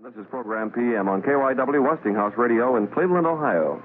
This is Program PM on KYW Westinghouse Radio in Cleveland, Ohio.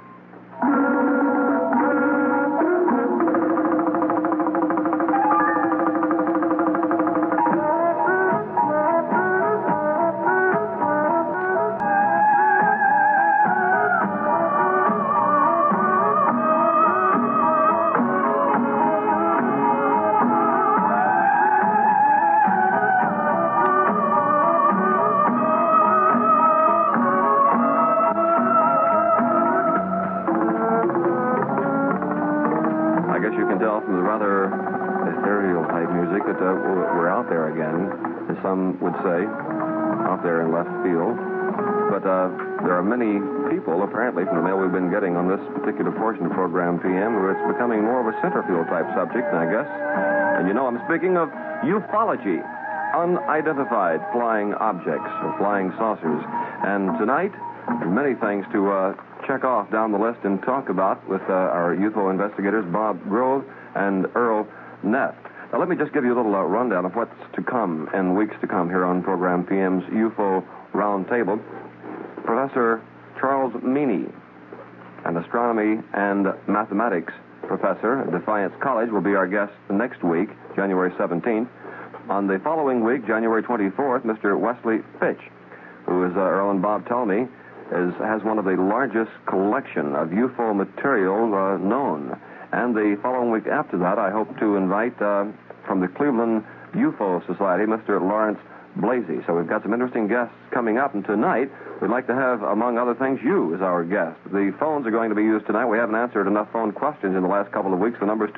We're out there again, as some would say, out there in left field. But there are many people, apparently, from the mail we've been getting on this particular portion of Program PM, where it's becoming more of a center field type subject, I guess. And you know, I'm speaking of ufology, unidentified flying objects or flying saucers. And tonight, many things to check off down the list and talk about with our UFO investigators, Bob Grove and Earl Neff. Now, let me just give you a little rundown of what's to come in weeks to come here on Program PM's UFO Roundtable. Professor Charles Meany, an astronomy and mathematics professor at Defiance College, will be our guest next week, January 17th. On the following week, January 24th, Mr. Wesley Fitch, who, as Earl and Bob tell me, has one of the largest collection of UFO material known. And the following week after that, I hope to invite from the Cleveland UFO Society, Mr. Lawrence Blasey. So we've got some interesting guests coming up. And tonight, we'd like to have, among other things, you as our guest. The phones are going to be used tonight. We haven't answered enough phone questions in the last couple of weeks. The number is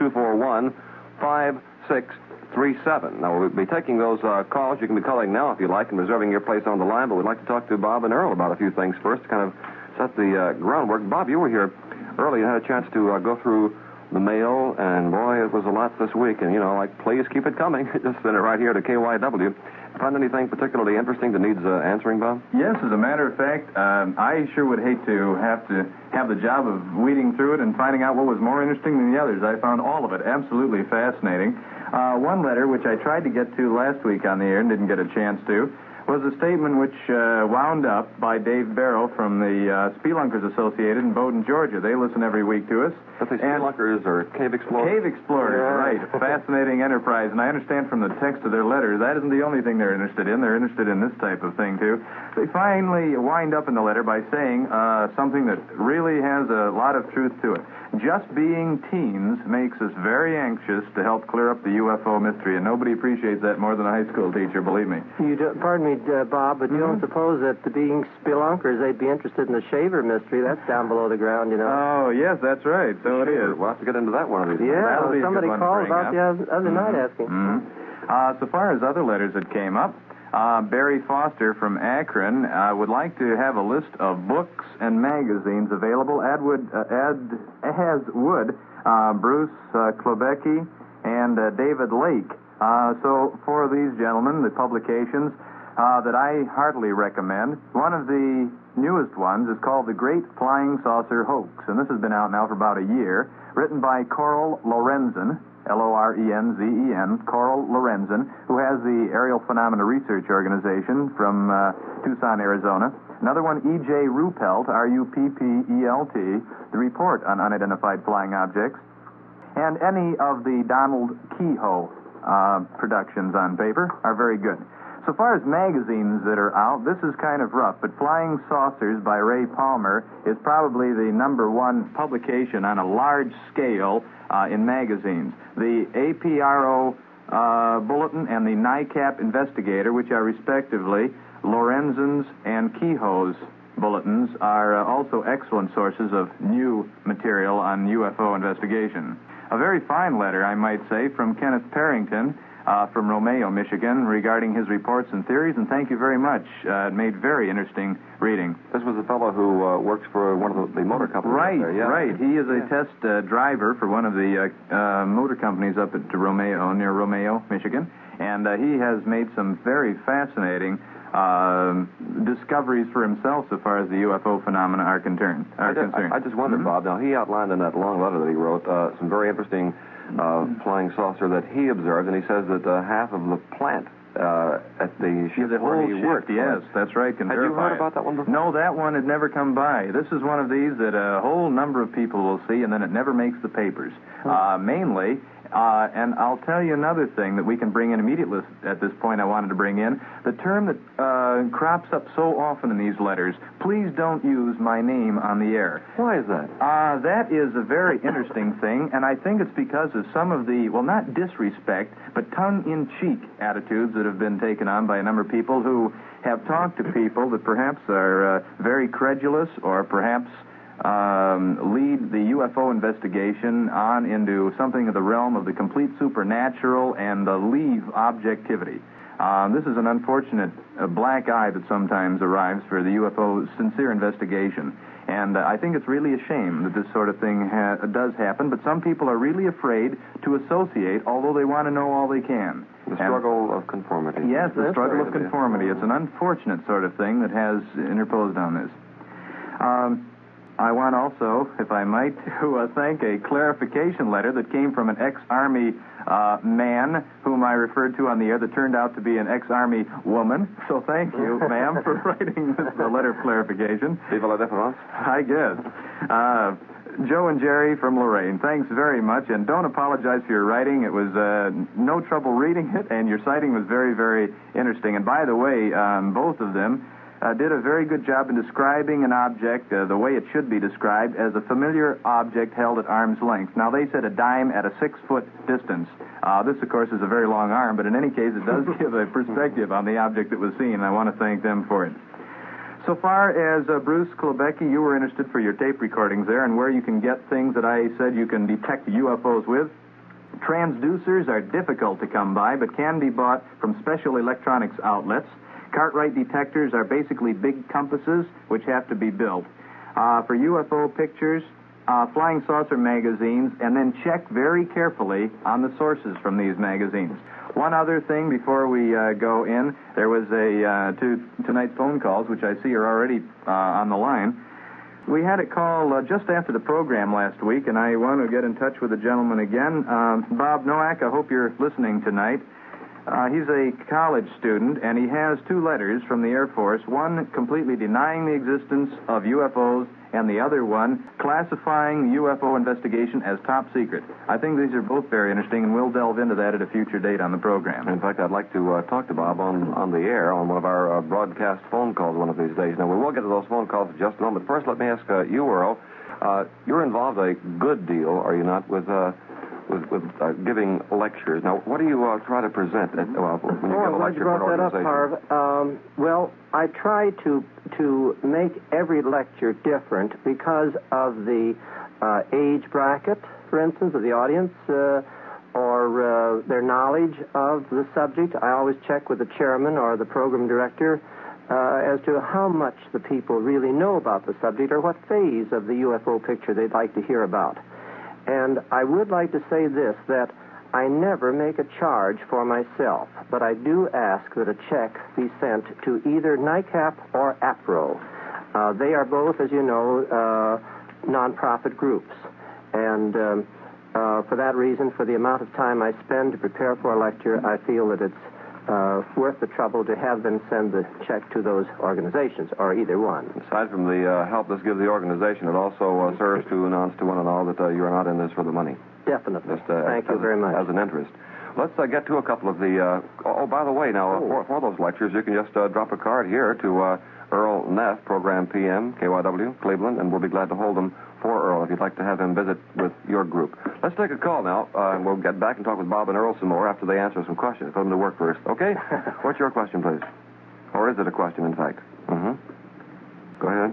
241-5637. Now, we'll be taking those calls. You can be calling now if you like and reserving your place on the line. But we'd like to talk to Bob and Earl about a few things first to kind of set the groundwork. Bob, you were here early and had a chance to go through the mail, and boy, it was a lot this week. And, you know, like, please keep it coming. Just send it right here to KYW. Find anything particularly interesting that needs answering, Bob? Yes, as a matter of fact, I sure would hate to have the job of weeding through it and finding out what was more interesting than the others. I found all of it absolutely fascinating. One letter, which I tried to get to last week on the air and didn't get a chance to, was a statement which wound up by Dave Barrow from the Spelunkers Associated in Bowdoin, Georgia. They listen every week to us. But the Spelunkers are cave explorers? Cave explorers, right. Fascinating enterprise. And I understand from the text of their letter, that isn't the only thing they're interested in. They're interested in this type of thing, too. They finally wind up in the letter by saying something that really has a lot of truth to it. Just being teens makes us very anxious to help clear up the UFO mystery, and nobody appreciates that more than a high school teacher, believe me. Pardon me, Bob, but you don't suppose that being spelunkers, they'd be interested in the Shaver mystery. That's down below the ground, you know. Oh, yes, that's right. So it is. We'll have to get into that one of these. Yeah, somebody called about the other night asking. So far as other letters that came up, Barry Foster from Akron would like to have a list of books and magazines available, as would Bruce Klobecki and David Lake. So for these gentlemen, the publications that I heartily recommend, one of the newest ones is called The Great Flying Saucer Hoax, and this has been out now for about a year, written by Coral Lorenzen, Lorenzen, Coral Lorenzen, who has the Aerial Phenomena Research Organization from Tucson, Arizona. Another one, E.J. Ruppelt, Ruppelt, The Report on Unidentified Flying Objects. And any of the Donald Kehoe productions on paper are very good. So far as magazines that are out, this is kind of rough, but Flying Saucers by Ray Palmer is probably the number one publication on a large scale in magazines. The APRO Bulletin and the NICAP Investigator, which are respectively Lorenzen's and Kehoe's bulletins, are also excellent sources of new material on UFO investigation. A very fine letter, I might say, from Kenneth Parrington from Romeo, Michigan, regarding his reports and theories, and thank you very much. It made very interesting reading. This was a fellow who works for one of the motor companies. Right, there, yeah. Right. He is a test driver for one of the motor companies up at Romeo, near Romeo, Michigan, and he has made some very fascinating discoveries for himself so far as the UFO phenomena are concerned. I just wondered, Bob, now he outlined in that long letter that he wrote some very interesting flying saucer that he observed, and he says that half of the plant at the shift The where whole he shift, worked. yes, that's right. Can Had you verify heard it. about that one before? No, that one had never come by. This is one of these that a whole number of people will see, and then it never makes the papers. Mainly, and I'll tell you another thing that we can bring in immediately at this point I wanted to bring in. The term that crops up so often in these letters, please don't use my name on the air. Why is that? That is a very interesting thing, and I think it's because of some of the, well, not disrespect, but tongue-in-cheek attitudes that have been taken on by a number of people who have talked to people that perhaps are very credulous or perhaps lead the UFO investigation on into something of the realm of the complete supernatural and leave objectivity. This is an unfortunate black eye that sometimes arrives for the UFO sincere investigation. And I think it's really a shame that this sort of thing does happen, but some people are really afraid to associate, although they want to know all they can. The struggle of conformity. Yes, the struggle of conformity. It's an unfortunate sort of thing that has interposed on this. I want also, if I might, to thank a clarification letter that came from an ex-Army man whom I referred to on the air that turned out to be an ex-Army woman. So thank you, ma'am, for writing this letter of clarification. Vive la différence. I guess. Joe and Jerry from Lorraine, thanks very much, and don't apologize for your writing. It was no trouble reading it, and your citing was very, very interesting. And by the way, both of them did a very good job in describing an object the way it should be described, as a familiar object held at arm's length. Now, they said a dime at a 6-foot distance. This, of course, is a very long arm, but in any case, it does give a perspective on the object that was seen, and I want to thank them for it. So far as Bruce Klebecki, you were interested for your tape recordings there, and where you can get things that I said you can detect UFOs with. Transducers are difficult to come by, but can be bought from special electronics outlets. Cartwright detectors are basically big compasses which have to be built. For UFO pictures, flying saucer magazines, and then check very carefully on the sources from these magazines. One other thing before we go in, there was tonight's phone calls, which I see are already on the line. We had a call just after the program last week, and I want to get in touch with the gentleman again. Bob Nowak, I hope you're listening tonight. He's a college student, and he has 2 letters from the Air Force, one completely denying the existence of UFOs, and the other one classifying the UFO investigation as top secret. I think these are both very interesting, and we'll delve into that at a future date on the program. In fact, I'd like to talk to Bob on the air on one of our broadcast phone calls one of these days. Now, we will get to those phone calls in just a moment. First, let me ask you, Earl, you're involved a good deal, are you not, with giving lectures. Now, what do you try to present when you give a lecture for an organization? Harv. Well, I try to make every lecture different because of the age bracket, for instance, of the audience, or their knowledge of the subject. I always check with the chairman or the program director as to how much the people really know about the subject or what phase of the UFO picture they'd like to hear about. And I would like to say this, that I never make a charge for myself, but I do ask that a check be sent to either NICAP or APRO. They are both, as you know, nonprofit groups. And for that reason, for the amount of time I spend to prepare for a lecture, I feel that it's worth the trouble to have them send the check to those organizations, or either one. Aside from the help this gives the organization, it also serves to announce to one and all that you're not in this for the money. Definitely. Just, Thank you very much. As an interest. Let's get to a couple of the... by the way, now, for those lectures, you can just drop a card here to Earl Neff, Program PM, KYW, Cleveland, and we'll be glad to hold them for Earl if you'd like to have him visit with your group. Let's take a call now, and we'll get back and talk with Bob and Earl some more after they answer some questions. Put them to work first. Okay? What's your question, please? Or is it a question, in fact? Mm-hmm. Go ahead.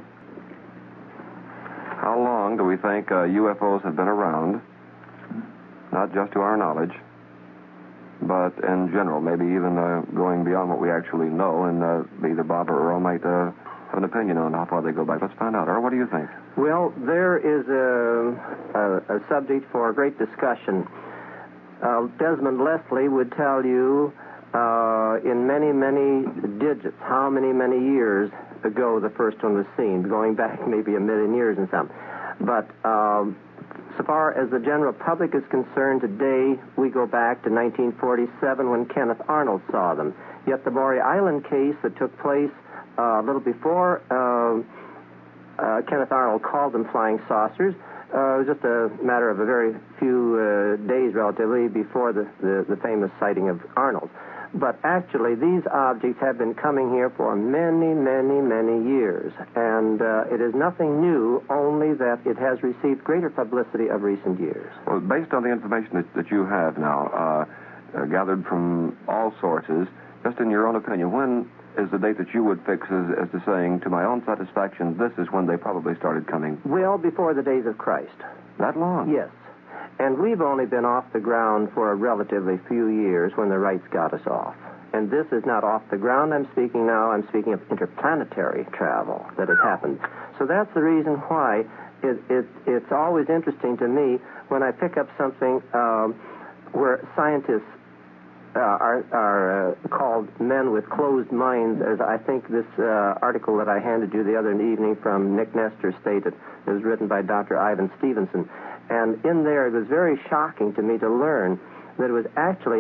How long do we think UFOs have been around? Not just to our knowledge, but in general, maybe even going beyond what we actually know, and either Bob or Earl might have an opinion on how far they go back. Let's find out. Earl, what do you think? Well, there is a subject for a great discussion. Desmond Leslie would tell you in many, many digits how many years ago the first one was seen, going back maybe 1 million years and some. But so far as the general public is concerned, today we go back to 1947 when Kenneth Arnold saw them. Yet the Maury Island case that took place a little before Kenneth Arnold called them flying saucers, it was just a matter of a very few days, relatively, before the famous sighting of Arnold. But actually, these objects have been coming here for many, many, many years. And it is nothing new, only that it has received greater publicity of recent years. Well, based on the information that you have now, gathered from all sources, just in your own opinion, when is the date that you would fix as to saying, to my own satisfaction, this is when they probably started coming? Well, before the days of Christ. That long? Yes. And we've only been off the ground for a relatively few years when the Wrights got us off. And this is not off the ground I'm speaking of interplanetary travel that has happened. So that's the reason why it's always interesting to me when I pick up something where scientists are called men with closed minds, as I think this article that I handed you the other evening from Nick Nestor stated. It was written by Dr. Ivan Stevenson. And in there, it was very shocking to me to learn that it was actually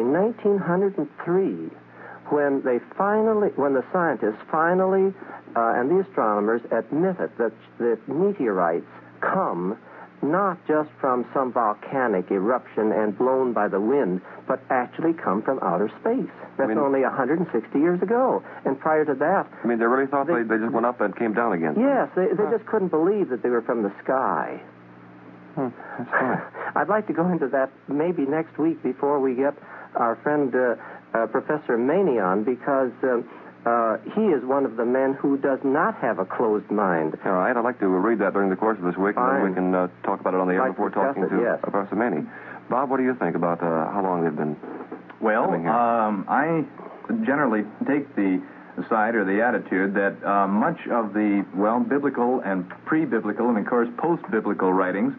1903 when the scientists finally, and the astronomers admitted that meteorites come not just from some volcanic eruption and blown by the wind, but actually come from outer space. That's only 160 years ago. And prior to that... I mean, they really thought they just went up and came down again? Yes, they just couldn't believe that they were from the sky. That's fine. I'd like to go into that maybe next week before we get our friend Professor Maney on, because he is one of the men who does not have a closed mind. All right, I'd like to read that during the course of this week, and then we can talk about it on the air before talking to Professor Maney. Bob, what do you think about how long they've been coming here? I generally take the side or the attitude that much of the, biblical and pre-biblical and, of course, post-biblical writings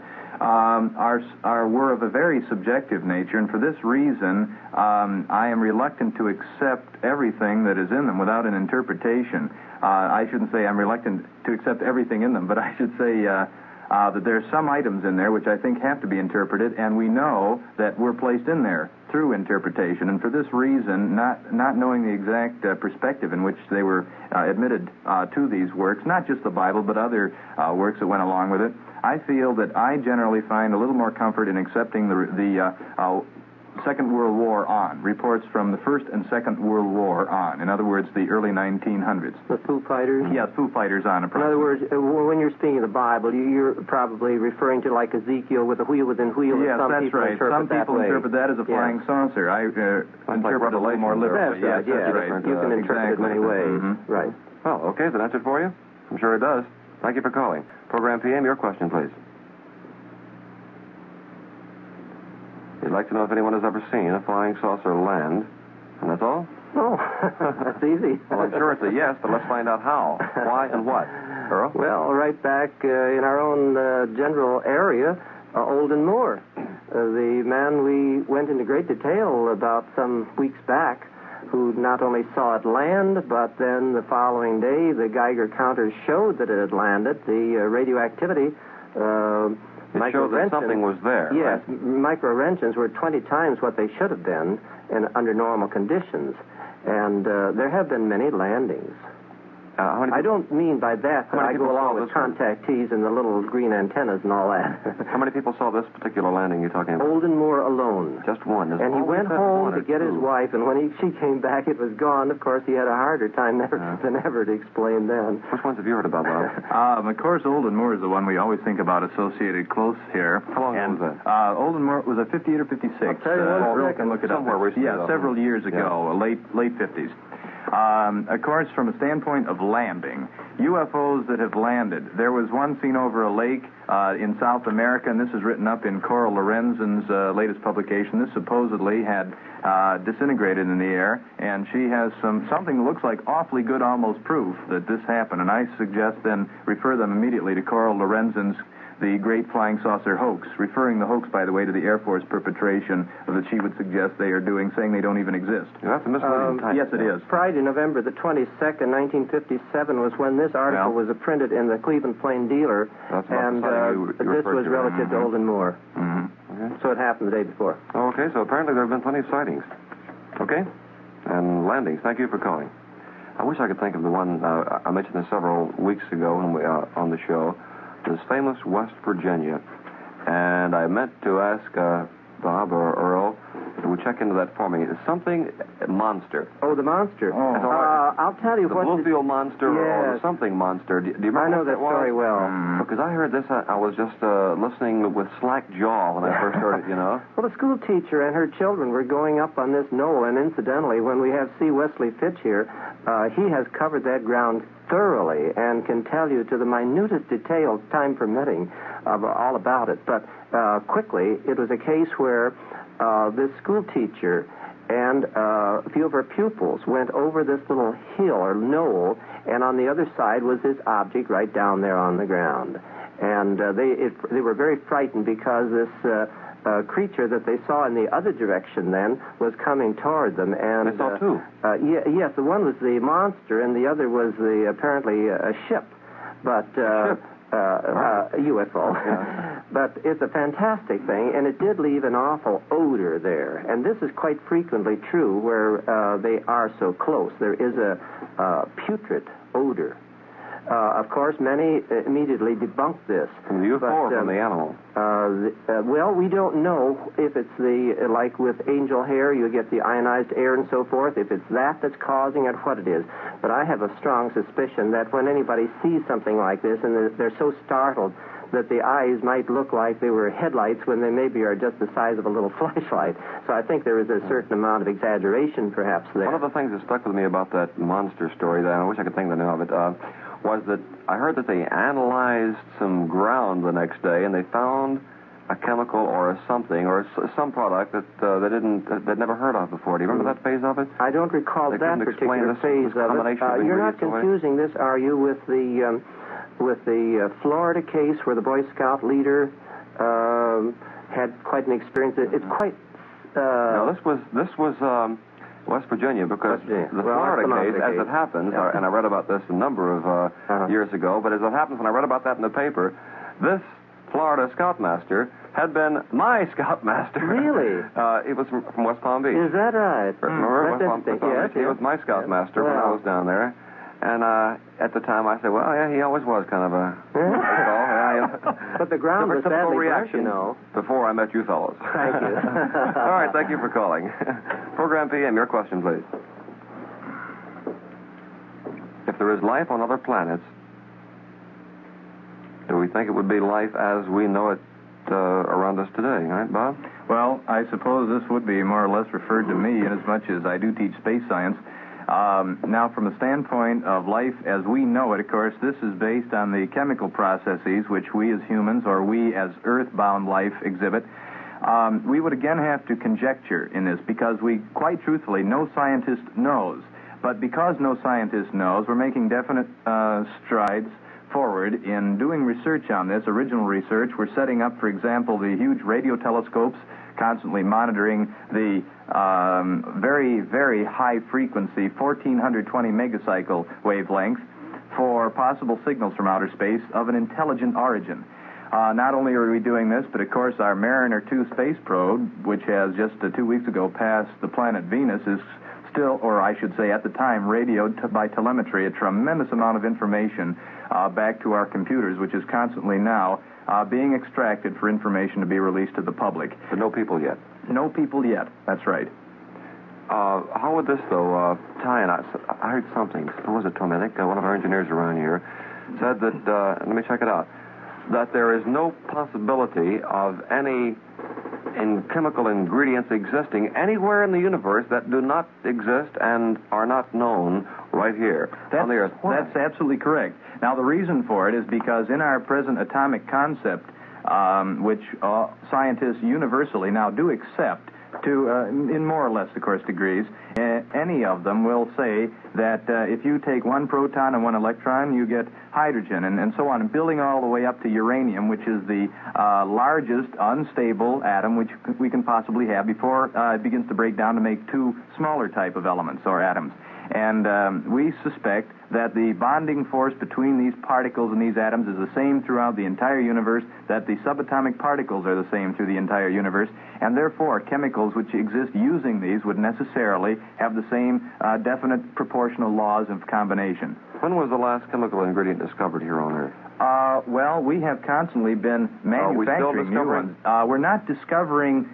were of a very subjective nature, and for this reason, I am reluctant to accept everything that is in them without an interpretation. I shouldn't say I'm reluctant to accept everything in them, but I should say that there are some items in there which I think have to be interpreted, and we know that were placed in there through interpretation. And for this reason, not knowing the exact perspective in which they were admitted to these works, not just the Bible, but other works that went along with it, I feel that I generally find a little more comfort in accepting the Second World War on, reports from the First and Second World War on. In other words, the early 1900s. The Foo Fighters? Yes, Foo Fighters on. In other words, when you're speaking of the Bible, you're probably referring to like Ezekiel with a wheel within wheel. Yes, that's right. Some people interpret that as a flying saucer. I interpret it a little more literally. That's right. You can interpret it many ways. Mm-hmm. Right. Well, okay, is that answered for you? I'm sure it does. Thank you for calling. Program PM, your question, please. You'd like to know if anyone has ever seen a flying saucer land, and that's all? Oh, that's easy. Well, I'm sure it's a yes, but let's find out how, why, and what. Earl? Well, right back in our own general area, Olden Moore. The man we went into great detail about some weeks back, who not only saw it land, but then the following day the Geiger counters showed that it had landed. The radioactivity... It showed that something was there. Yes, right? Microrentions were 20 times what they should have been under normal conditions. And there have been many landings. I don't mean by that I go along with contactees and the little green antennas and all that. How many people saw this particular landing you're talking about? Olden Moore alone. Just one. And he went home to get his wife, and when she came back, it was gone. Of course, he had a harder time than ever to explain then. Which ones have you heard about, Bob? Of course, Olden Moore is the one we always think about associated close here. How long was that? Olden Moore was a 58 or 56. I'll tell you one second. Look it up. Somewhere recently. Yeah, several years ago, late 50s. Of course, from a standpoint of landing, UFOs that have landed. There was one seen over a lake in South America, and this is written up in Coral Lorenzen's latest publication. This supposedly had disintegrated in the air, and she has something that looks like awfully good, almost proof that this happened. And I suggest then refer them immediately to Coral Lorenzen's the Great Flying Saucer Hoax, referring the hoax, by the way, to the Air Force perpetration that she would suggest they are doing, saying they don't even exist. That's a misleading title. Yes, it is. Friday, November the 22nd, 1957 was when this article was printed in the Cleveland Plain Dealer, and this was relative to Olden Moore. Okay. So it happened the day before. Okay, so apparently there have been plenty of sightings. Okay? And landings. Thank you for calling. I wish I could think of the one I mentioned this several weeks ago when we on the show. This famous West Virginia. And I meant to ask Bob or Earl to check into that for me. It's something monster. Oh, the monster. I'll tell you the what. The Bluefield monster or the something monster. Do you remember? I know that story well. Because I heard this, I was just listening with slack jaw when I first heard it, you know. Well, a school teacher and her children were going up on this knoll, and incidentally, when we have C. Wesley Fitch here, he has covered that ground thoroughly and can tell you to the minutest details, time permitting, all about it. But quickly, it was a case where this school teacher and a few of her pupils went over this little hill or knoll, and on the other side was this object right down there on the ground. And they were very frightened because this creature that they saw in the other direction then was coming toward them. And they saw two. Yes, the one was the monster, and the other was apparently a ship. But a UFO. Yeah. But it's a fantastic thing, and it did leave an awful odor there. And this is quite frequently true where they are so close. There is a putrid odor. Of course, many immediately debunked this. From the UFO or from the animal? Well, we don't know if it's like with angel hair, you get the ionized air and so forth, if it's that's causing it, what it is. But I have a strong suspicion that when anybody sees something like this and they're so startled that the eyes might look like they were headlights when they maybe are just the size of a little flashlight. So I think there is a certain amount of exaggeration perhaps there. One of the things that stuck with me about that monster story, that I wish I could think of the name of it, was that I heard that they analyzed some ground the next day and they found a chemical or a something or some product that they'd never heard of before. Do you remember that phase of it? I don't recall that particular phase of it. You're not confusing this, are you, with the Florida case where the Boy Scout leader had quite an experience? It's quite. No, this was West Virginia, because the Florida case, as it happens, and I read about this a number of years ago, but as it happens, when I read about that in the paper, this Florida Scoutmaster had been my Scoutmaster. Really? He was from West Palm Beach. Is that right? Remember West Palm Beach? Yes, he was my Scoutmaster when I was down there. And at the time, I said, well, yeah, he always was kind of a... But the ground was badly reaction, you know. Before I met you fellows. Thank you. All right, thank you for calling. Program PM, your question, please. If there is life on other planets, do we think it would be life as we know it around us today, right, Bob? Well, I suppose this would be more or less referred to me, in as much as I do teach space science. Now, from the standpoint of life as we know it, of course, this is based on the chemical processes which we as humans or we as earthbound life exhibit. We would again have to conjecture in this because we, quite truthfully, no scientist knows. But because no scientist knows, we're making definite strides forward in doing research on this, original research. We're setting up, for example, the huge radio telescopes, constantly monitoring the very, very high frequency, 1420 megacycle wavelength for possible signals from outer space of an intelligent origin. Not only are we doing this, but of course our Mariner 2 space probe, which has just 2 weeks ago passed the planet Venus, is still, or I should say at the time, radioed by telemetry, a tremendous amount of information back to our computers, which is constantly now being extracted for information to be released to the public. But no people yet. No people yet. That's right. How would this, though, tie in? I heard something. Who was it, Tom? I think one of our engineers around here said that, let me check it out, that there is no possibility of any chemical ingredients existing anywhere in the universe that do not exist and are not known right here on the Earth. That's absolutely correct. Now, the reason for it is because in our present atomic concept, which scientists universally now do accept, in more or less, of course, degrees. Any of them will say that if you take one proton and one electron, you get hydrogen, and so on, and building all the way up to uranium, which is the largest unstable atom which we can possibly have before it begins to break down to make two smaller type of elements or atoms. And we suspect that the bonding force between these particles and these atoms is the same throughout the entire universe, that the subatomic particles are the same through the entire universe, and therefore chemicals which exist using these would necessarily have the same definite proportional laws of combination. When was the last chemical ingredient discovered here on Earth? Well, we have constantly been manufacturing new ones. We're not discovering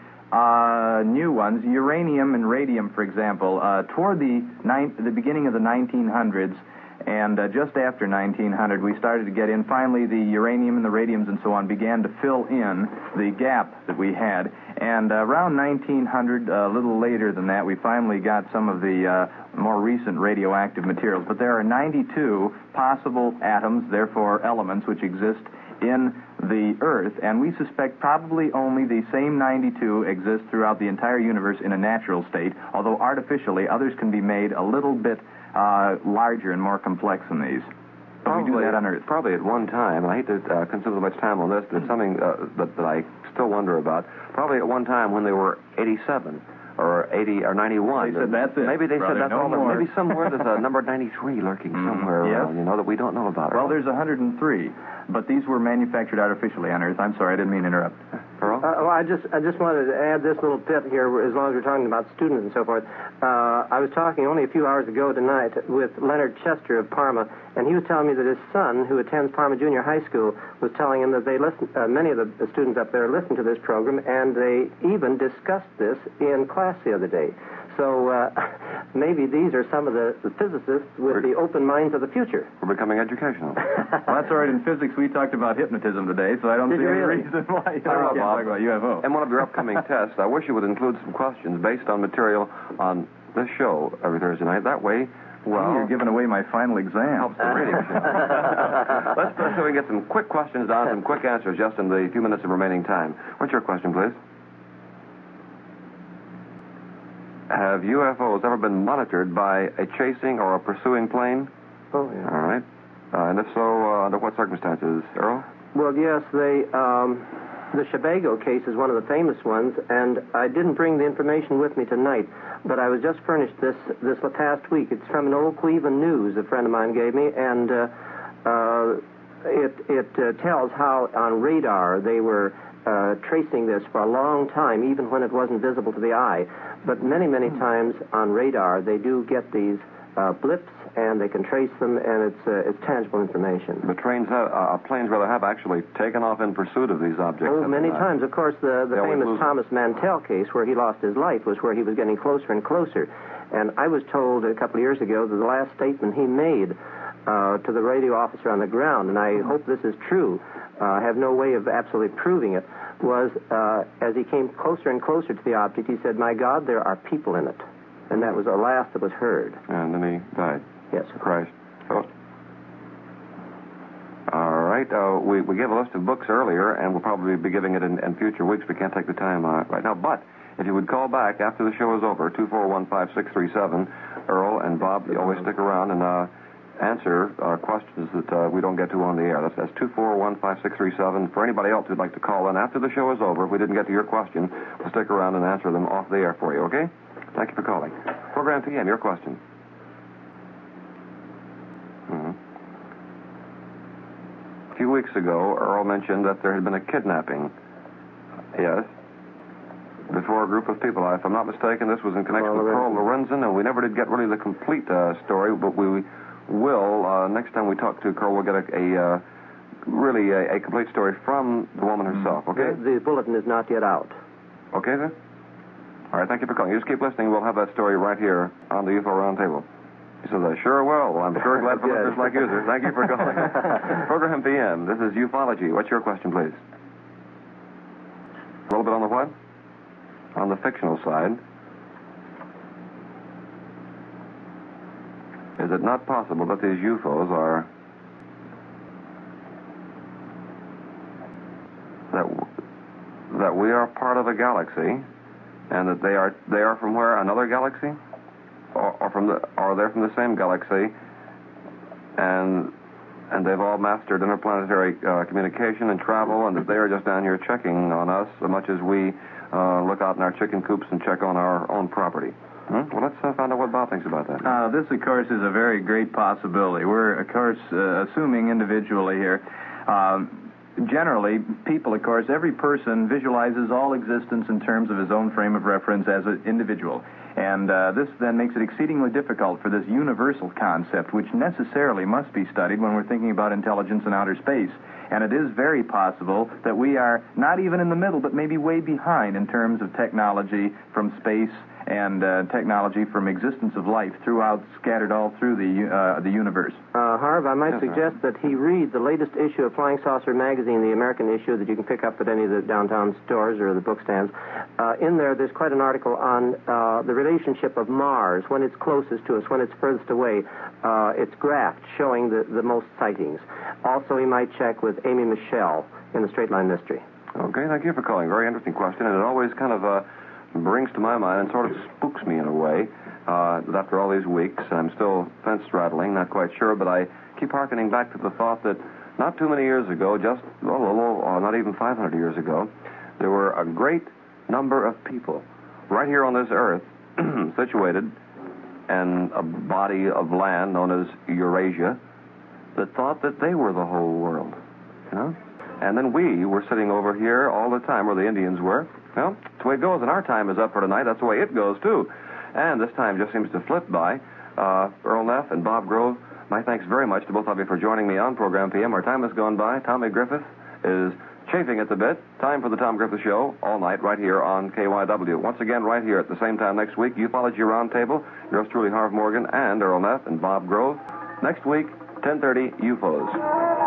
new ones. Uranium and radium, for example, toward the beginning of the 1900s, and just after 1900, we started to get in. Finally, the uranium and the radiums and so on began to fill in the gap that we had. And around 1900, a little later than that, we finally got some of the more recent radioactive materials. But there are 92 possible atoms, therefore elements, which exist in the Earth, and we suspect probably only the same 92 exist throughout the entire universe in a natural state, although artificially others can be made a little bit larger and more complex than these. But we do that on Earth. Probably at one time, and I hate to consume so much time on this, there's something that I still wonder about. Probably at one time when they were 87 or 80 or 91. They said that's it. Maybe they Brother, said that's no all. More. Maybe somewhere there's a number 93 lurking somewhere around, you know, that we don't know about. Well, there's 103, but these were manufactured artificially on Earth. I'm sorry, I didn't mean to interrupt. Earl? Well, I just wanted to add this little bit here, as long as we're talking about students and so forth. I was talking only a few hours ago tonight with Leonard Chester of Parma, and he was telling me that his son, who attends Parma Junior High School, was telling him that they listen. Many of the students up there listen to this program, and they even discussed this in class the other day. So maybe these are some of the physicists with the open minds of the future. We're becoming educational. Well, that's all right. In physics, we talked about hypnotism today, so I don't see any reason why you can't talk about UFO. In one of your upcoming tests, I wish you would include some questions based on material on this show every Thursday night. That way, well, you're giving away my final exam. Helps the radio show. Let's so we can get some quick questions down, some quick answers just in the few minutes of remaining time. What's your question, please? Have UFOs ever been monitored by a chasing or a pursuing plane? Oh, yeah. All right. And if so, under what circumstances, Earl? Well, yes, the Sebago case is one of the famous ones, and I didn't bring the information with me tonight, but I was just furnished this past week. It's from an old Cleveland News a friend of mine gave me, and it tells how on radar they were tracing this for a long time, even when it wasn't visible to the eye. But many, many times on radar, they do get these blips, and they can trace them, and it's tangible information. The planes have actually taken off in pursuit of these objects. Oh, many times. Of course, the famous Thomas Mantell case, where he lost his life, was where he was getting closer and closer. And I was told a couple of years ago that the last statement he made to the radio officer on the ground, and I hope this is true, I have no way of absolutely proving it, was as he came closer and closer to the object, he said, "My God, there are people in it." And that was the last that was heard. And then he died. Yes. Christ. Oh. All right. We gave a list of books earlier, and we'll probably be giving it in future weeks. We can't take the time right now. But if you would call back after the show is over, 241-5637, Earl and Bob, you always stick around and answer questions that we don't get to on the air. That's 241-5637. For anybody else who'd like to call in after the show is over, if we didn't get to your question, we'll stick around and answer them off the air for you, okay? Thank you for calling. Program PM, your question. A few weeks ago, Earl mentioned that there had been a kidnapping. Yes. Before a group of people. If I'm not mistaken, this was in connection with Carl Lorenzen, and we never did get really the complete story, but we will. Next time we talk to Carl, we'll get a complete story from the woman herself, okay? The bulletin is not yet out. Okay, then? All right, thank you for calling. You just keep listening. We'll have that story right here on the UFO Roundtable. He says, I sure will. Well, I'm sure glad for listeners like you, sir. Thank you for calling. Program PM, this is ufology. What's your question, please? A little bit on the what? On the fictional side. Is it not possible that these UFOs are... that we are part of a galaxy And that they are from where? Another galaxy? Or they're from the same galaxy, and they've all mastered interplanetary communication and travel, and that they are just down here checking on us as much as we look out in our chicken coops and check on our own property. Well, let's find out what Bob thinks about that. This, of course, is a very great possibility. We're, of course, assuming individually here. Generally, people, of course, every person visualizes all existence in terms of his own frame of reference as an individual. And this then makes it exceedingly difficult for this universal concept, which necessarily must be studied when we're thinking about intelligence in outer space. And it is very possible that we are not even in the middle, but maybe way behind in terms of technology from space and technology from existence of life scattered all through the universe. Harv, I might suggest that he read the latest issue of Flying Saucer magazine, the American issue that you can pick up at any of the downtown stores or the book stands. In there's quite an article on the relationship of Mars when it's closest to us, when it's furthest away. It's graphed showing the most sightings. Also, he might check with Amy Michelle in the Straight Line Mystery. Okay, thank you for calling. Very interesting question, and it always kind of brings to my mind and sort of spooks me in a way that after all these weeks, I'm still fence-straddling, not quite sure, but I keep hearkening back to the thought that not too many years ago, not even 500 years ago, there were a great number of people right here on this earth situated in a body of land known as Eurasia that thought that they were the whole world, you know? And then we were sitting over here all the time where the Indians were. Well, that's the way it goes, and our time is up for tonight. That's the way it goes, too. And this time just seems to flip by. Earl Neff and Bob Grove, my thanks very much to both of you for joining me on Program PM. Our time has gone by. Tommy Griffith is chafing at the bit. Time for the Tom Griffith Show all night right here on KYW. Once again, right here at the same time next week, Ufology Roundtable. Yours truly, Harv Morgan, and Earl Neff and Bob Grove. Next week, 10:30, UFOs.